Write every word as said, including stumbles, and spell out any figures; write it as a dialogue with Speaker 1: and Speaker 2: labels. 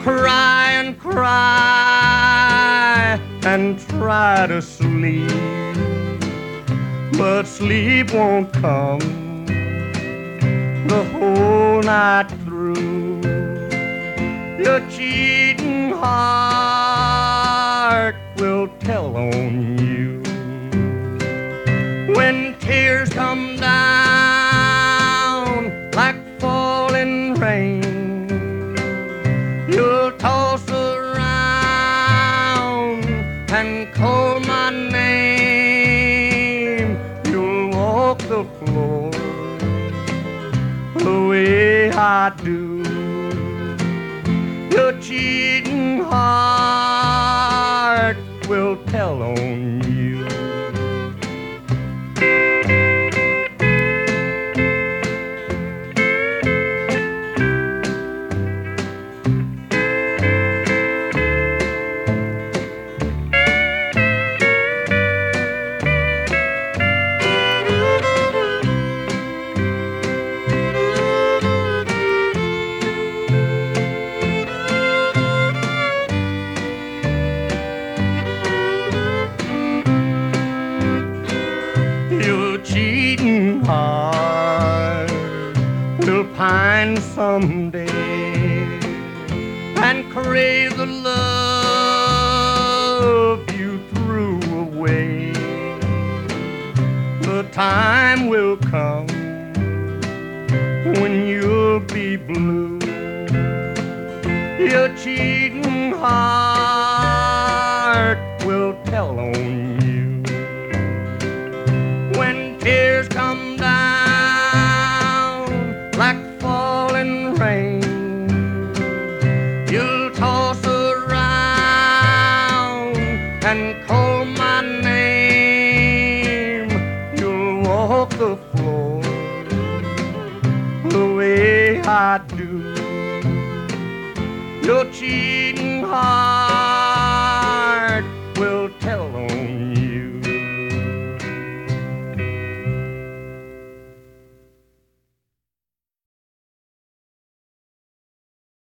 Speaker 1: cry and cry and try to sleep, but sleep won't come the whole night through. Your cheating heart will tell on you. When tears come down like falling rain, you'll toss around and call my name. You'll walk the floor the way I do. Your cheating heart will tell on you. Cheating heart will pine someday and crave the love you threw away. The time will come when you'll be blue. Your cheating heart will tell on you. When tears come down like falling rain, you'll toss around and call my name. You'll walk the floor the way I do. Your cheek